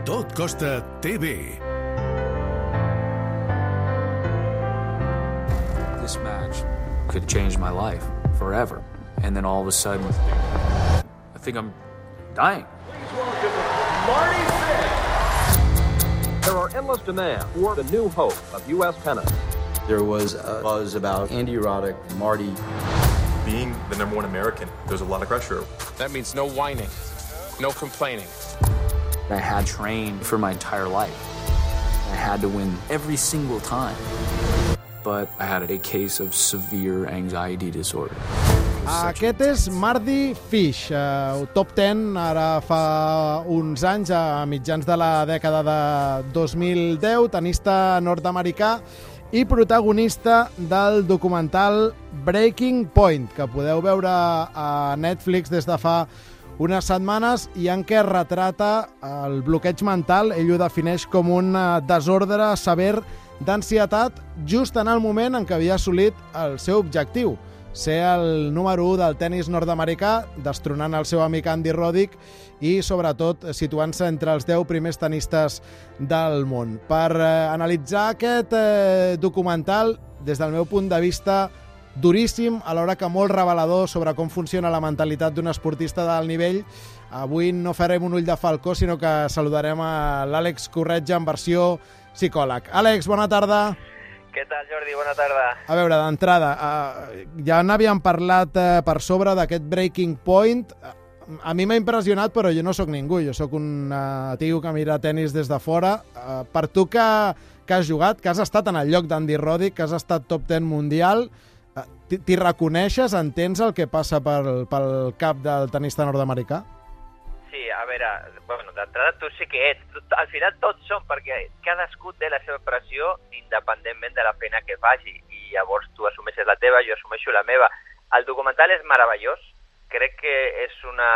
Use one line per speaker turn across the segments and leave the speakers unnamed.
Tot Costa TV.
This match could change my life forever. And then all of a sudden, I think I'm dying.
Please welcome Marty Fish. There are endless demands for the new hope of U.S. tennis.
There was a buzz about Andy Roddick, Marty.
Being the number one American, there's a lot of pressure.
That means no whining, no complaining.
I had trained for my entire life. I had to win every single time. But I had a case of severe anxiety disorder.
Aquest és Mardy Fish, top 10 ara fa uns anys, a mitjans de la dècada de 2010, tenista nord-americà i protagonista del documental Breaking Point, que podeu veure a Netflix des de fa unes setmanes i en què retrata el bloqueig mental. Ell ho defineix com un desordre sever d'ansietat just en el moment en què havia assolit el seu objectiu, ser el número 1 del tennis nord-americà, destronant el seu amic Andy Roddick i, sobretot, situant-se entre els 10 primers tenistes del món. Per analitzar aquest documental, des del meu punt de vista, duríssim, alhora que molt revelador sobre com funciona la mentalitat d'un esportista d'alt nivell, avui no farem un ull de falcó, sinó que saludarem a l'Àlex Corretja en versió psicòleg. Àlex, bona tarda.
Què tal, Jordi? Bona tarda.
A veure, d'entrada, ja n'havíem parlat per sobre d'aquest Breaking Point. A mi m'ha impressionat, però jo no sóc ningú. Jo sóc un tio que mira tennis des de fora. Per tu que has jugat, que has estat en el lloc d'Andy Roddick, que has estat top 10 mundial, t'hi reconeixes? Entens el que passa pel cap del tenista nord-americà?
Sí, a veure, bueno, d'entrada tu sí que ets. Al final tots som, perquè cadascú té la seva pressió independentment de la feina que faci. I llavors tu assumeixes la teva, jo assumeixo la meva. El documental és meravellós. Crec que és una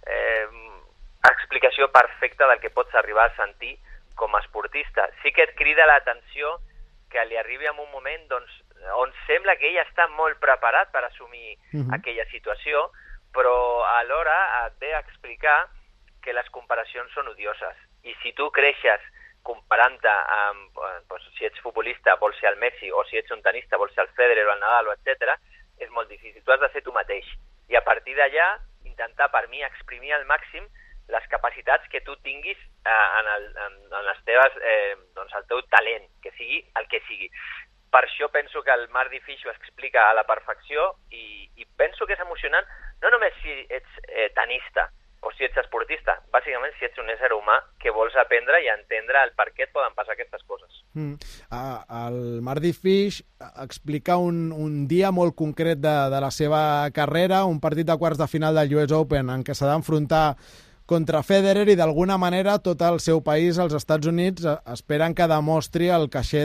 explicació perfecta del que pots arribar a sentir com a esportista. Sí que et crida l'atenció que li arribi en un moment on sembla que ell està molt preparat per assumir aquella situació, però alhora et ve a explicar que les comparacions són odioses. I si tu creixes comparant-te amb, si ets futbolista vols ser el Messi, o si ets un tenista vols ser el Federer o el Nadal, etc., és molt difícil. Tu has de ser tu mateix. I a partir d'allà intentar, per mi, exprimir al màxim les capacitats que tu tinguis en les teves, el teu talent, que sigui el que sigui. Per això penso que el Mardy Fish ho explica a la perfecció i penso que és emocionant, no només si ets tenista o si ets esportista, bàsicament si ets un ésser humà que vols aprendre i entendre el per què et poden passar aquestes coses.
El Mardy Fish explica un dia molt concret de la seva carrera, un partit de quarts de final del US Open en què s'ha d'enfrontar contra Federer i d'alguna manera tot el seu país, els Estats Units, esperen que demostri el caixer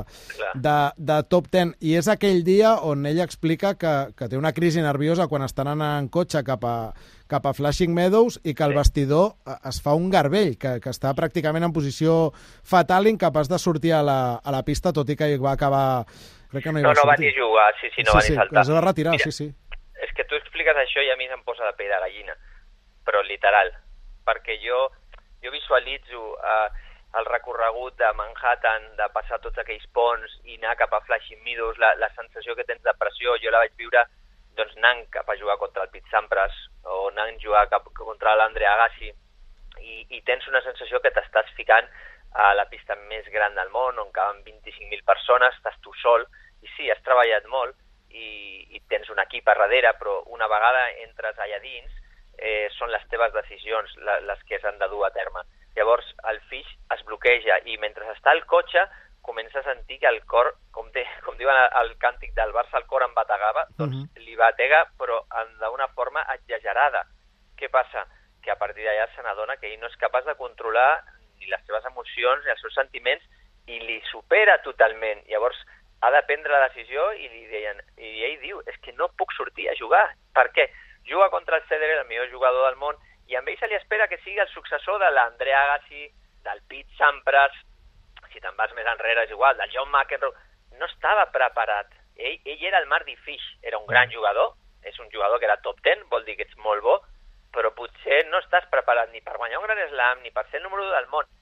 de top 10. I és aquell dia on ell explica que té una crisi nerviosa quan estan anant en cotxe cap a Flushing Meadows i que el vestidor es fa un garbell, que està pràcticament en posició fatal, incapaç de sortir a la pista, tot i que hi va acabar... Crec que no hi va sortir.
No va ni jugar, no va ni saltar.
Sí, es va retirar,
Mira,
sí.
És que tu expliques això i a mi se'm posa la pell de gallina, però literal, perquè jo visualitzo el recorregut de Manhattan, de passar tots aquells ponts i anar cap a Flushing Meadows, la sensació que tens de pressió, jo la vaig viure anant cap a jugar contra el Pete Sampras o anant a jugar contra l'Andrea Agassi i tens una sensació que t'estàs ficant a la pista més gran del món, on caben 25.000 persones, estàs tu sol, i sí, has treballat molt i tens un equip a darrere, però una vegada entres allà dins, són les teves decisions les que s'han de dur a terme. Llavors el Fish es bloqueja i mentre està al cotxe comença a sentir que el cor, com diuen al càntic del Barça, el cor em bategava, doncs li batega però d'una forma exagerada. Què passa? Que a partir d'allà se n'adona que ell no és capaç de controlar ni les seves emocions ni els seus sentiments i li supera totalment. Llavors ha de prendre la decisió i ell diu, és que no puc sortir a jugar. Per què? Juga contra el Federer, el millor jugador del món, i amb ell se li espera que sigui el successor de l'Andrea Agassi, del Pete Sampras, si te'n vas més enrere és igual, del John McEnroe. No estava preparat. Ell era el Mardy Fish, era un gran jugador, és un jugador que era top 10, vol dir que ets molt bo, però potser no estàs preparat ni per guanyar un Grand Slam, ni per ser el número 1 del món.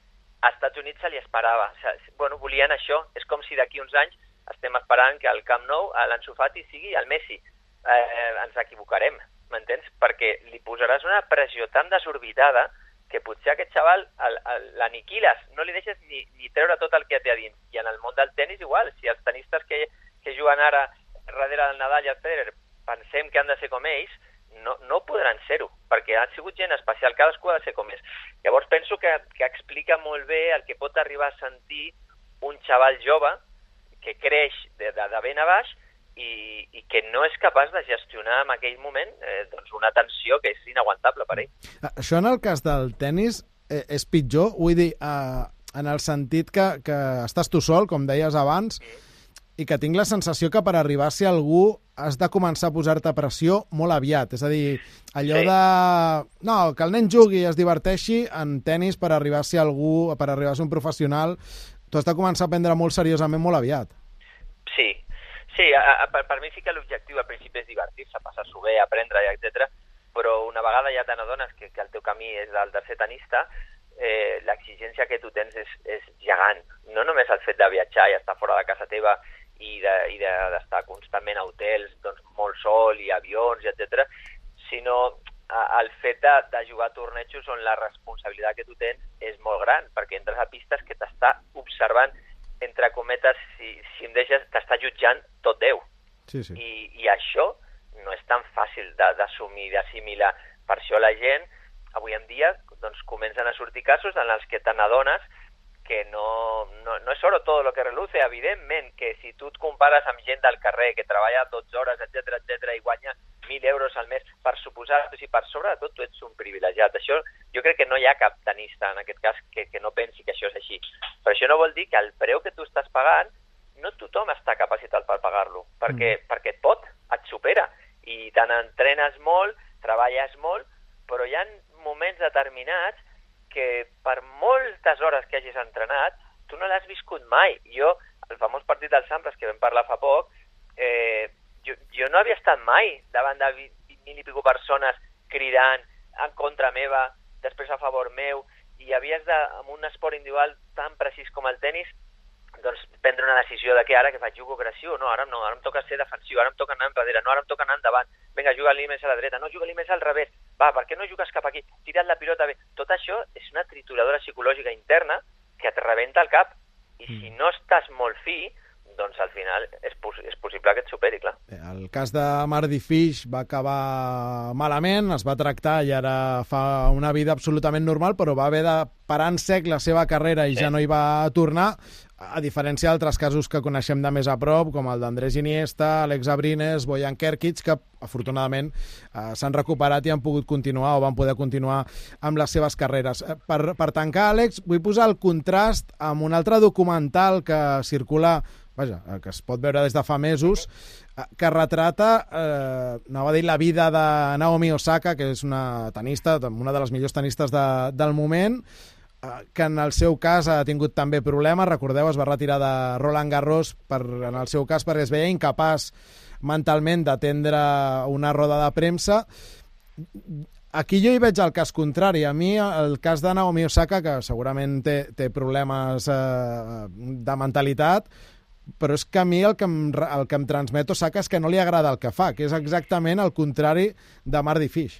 als Estats Units se li esperava. O sigui, bueno, volien això. És com si d'aquí uns anys estem esperant que al Camp Nou l'Ansu Fati sigui el Messi. Ens equivocarem, m'entens? Perquè li posaràs una pressió tan desorbitada que potser aquest xaval l'aniquiles, no li deixes ni treure tot el que té a dins. I en el món del tenis igual, si els tenistes que juguen ara darrere del Nadal i el Federer pensem que han de ser com ells, no podran ser-ho, perquè ha sigut gent especial, cadascú ha de ser com és. Llavors penso que explica molt bé el que pot arribar a sentir un xaval jove que creix de ben a baix i que no és capaç de gestionar en aquell moment doncs una tensió que és inaguantable per ell.
Això en el cas del tennis és pitjor, vull dir, en el sentit que estàs tu sol, com deies abans, i que tinc la sensació que per arribar a ser algú has de començar a posar-te pressió molt aviat. És a dir, allò de... No, que el nen jugui i es diverteixi en tenis per arribar a ser algú, per arribar a ser un professional, tu has de començar a prendre molt seriosament molt aviat.
Sí, per mi sí que l'objectiu al principi és divertir-se, passar-s'ho bé, aprendre, etc. Però una vegada ja te n'adones que el teu camí és el de ser tenista, l'exigència que tu tens és gegant. No només el fet de viatjar i estar fora de casa teva i d'estar constantment a hotels, doncs molt sol i avions, etc., sinó el fet de jugar a tornejos on la responsabilitat que tu tens és molt gran, perquè entres a pistes que t'està observant, entre cometes, si em deixes, t'està jutjant tot Déu.
Sí.
I això no és tan fàcil d'assumir, d'assimilar. Per això la gent, avui en dia, doncs comencen a sortir casos en els que te n'adones que no és oro todo lo que reluce, evidentment, que si tu et compares amb gent del carrer que treballa 12 hores, etc i guanya 1.000 euros al mes, per suposar, si per sobre de tot tu ets un privilegiat. Això jo crec que no hi ha cap tenista, en aquest cas, que no pensi que això és així. Però això no vol dir que el preu que tu estàs pagant, no tothom està capacitat per pagar-lo, perquè et pot, et supera, i te n'entrenes molt, treballes molt, però hi ha moments determinats que per moltes hores que hagis entrenat, tu no l'has viscut mai. Jo, el famós partit dels Sampras, que vam parlar fa poc, jo no havia estat mai davant de 20.000 i pico persones cridant en contra meva, després a favor meu, i havies de, amb un esport individual tan precís com el tenis, doncs prendre una decisió de que ara que faig, jugo agressiu, no, ara em toca ser defensiu, ara em toca anar enrere, no, ara em toca anar endavant, vinga, juga-li més a la dreta, no, juga-li més al revés, va, per què no jugues cap aquí, tira't la pilota bé. Tot això és una trituradora psicològica interna que et rebenta el cap, i si no estàs molt fi, doncs al final és possible que et superi, clar.
El cas de Mardy Fish va acabar malament, es va tractar i ara fa una vida absolutament normal, però va haver de parar en sec la seva carrera i ja no hi va tornar, a diferència d'altres casos que coneixem de més a prop, com el d'Andrés Iniesta, Alex Abrines, Bojan Kerkic, que afortunadament s'han recuperat i han pogut continuar o van poder continuar amb les seves carreres. Per tancar, Àlex, vull posar el contrast amb un altre documental que circula, que es pot veure des de fa mesos, que retrata, anava a dir, la vida de Naomi Osaka, que és una tenista, una de les millors tenistes del moment, que en el seu cas ha tingut també problemes. Recordeu, es va retirar de Roland Garros en el seu cas perquè es veia incapaç mentalment d'atendre una roda de premsa. Aquí jo hi veig el cas contrari. A mi el cas de Naomi Osaka, que segurament té problemes de mentalitat, però és que a mi el que em transmet Osaka és que no li agrada el que fa, que és exactament el contrari de Mardy Fish.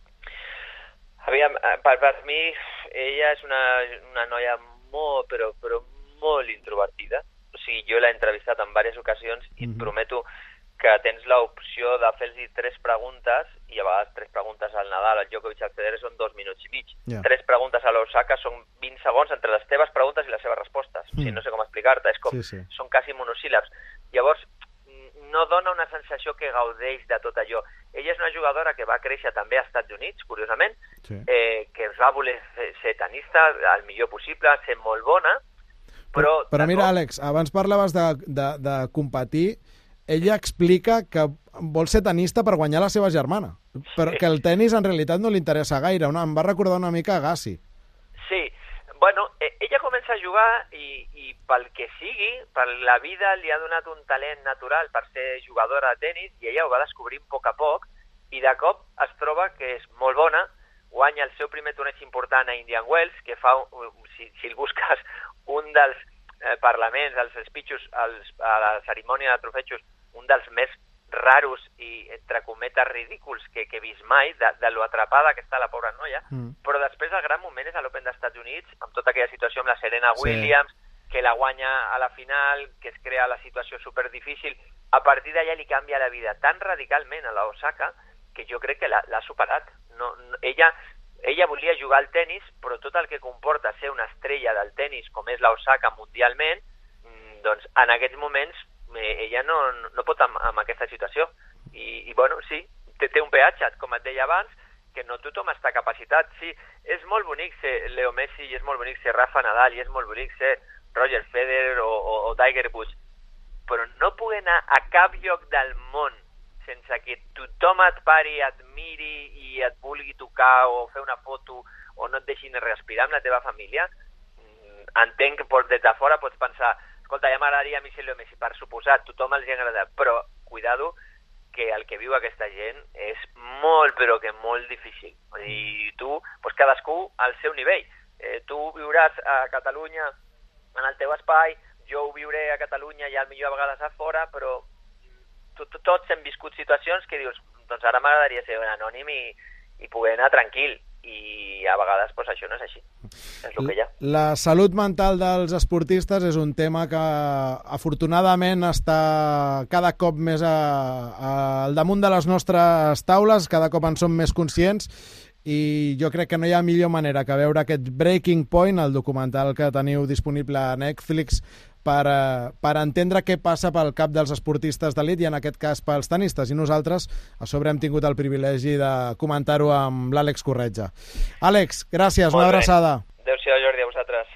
Aviam, per mi ella és una noia molt, però molt introvertida. O sigui, jo l'he entrevistat en diverses ocasions i et prometo que tens l'opció de fer-los 3 preguntes, i a vegades 3 preguntes al Nadal, al Djokovic, al Federer són 2 minuts i mig. 3 preguntes a l'Osaka són 20 segons entre les teves preguntes i les seves respostes. O sigui, no sé com explicar-te, és com, són quasi monosíl·labs. Llavors, no dona una sensació que gaudeix de tot allò. Ella és una jugadora que va créixer també als Estats Units, curiosament, que va voler ser tenista el millor possible, ser molt bona, però
mira, Àlex, abans parlaves de competir, ella explica que vol ser tenista per guanyar la seva germana, però que el tenis en realitat no li interessa gaire. Em va recordar una mica a Gassi.
Sí, bueno, ella comença a jugar i pel que sigui, per la vida li ha donat un talent natural per ser jugadora de tenis, i ella ho va descobrir a poc i de cop es troba que és molt bona, guanya el seu primer torneig important a Indian Wells, que fa, si el busques, un dels parlaments, els speeches, a la cerimònia de trofejos, un dels més raros i, entre cometes, ridículs que he vist mai, de lo atrapada que està la pobra noia, però després el gran moment és a l'Open dels Estats Units, amb tota aquella situació amb la Serena Williams, que la guanya a la final, que es crea la situació superdifícil. A partir d'allà li canvia la vida tan radicalment a la Osaka que jo crec que l'ha superat. Ella volia jugar al tennis, però tot el que comporta ser una estrella del tennis, com és la Osaka mundialment, doncs en aquests moments ella no pot amb aquesta situació. I bueno, sí, té un peatge, com et deia abans, que no tothom està capacitat. Sí, és molt bonic ser Leo Messi, i és molt bonic ser Rafa Nadal, i és molt bonic ser Roger Federer o Tiger Woods, però no poder anar a cap lloc del món sense que tothom et pari, et miri i et vulgui tocar o fer una foto o no et deixi ni respirar amb la teva família. Entenc que des de fora pots pensar, escolta, ja m'agradaria a mi ser Leo Messi, per suposat, tothom els hi agrada, però cuidado que el que viu aquesta gent és molt, però que molt difícil. I tu, doncs cadascú al seu nivell. Tu viuràs a Catalunya en el teu espai, jo ho viuré a Catalunya i potser a vegades a fora, però tots hem viscut situacions que dius, doncs ara m'agradaria ser un anònim i poder anar tranquil, i a vegades doncs, això no és així, és el que hi ha.
La salut mental dels esportistes és un tema que afortunadament està cada cop més al damunt de les nostres taules, cada cop en som més conscients, i jo crec que no hi ha millor manera que veure aquest Breaking Point, el documental que teniu disponible a Netflix, per entendre què passa pel cap dels esportistes d'elit i en aquest cas pels tenistes. I nosaltres a sobre hem tingut el privilegi de comentar-ho amb l'Àlex Corretja. Àlex, gràcies, una abraçada.
Adéu-siau, Jordi, a vosaltres.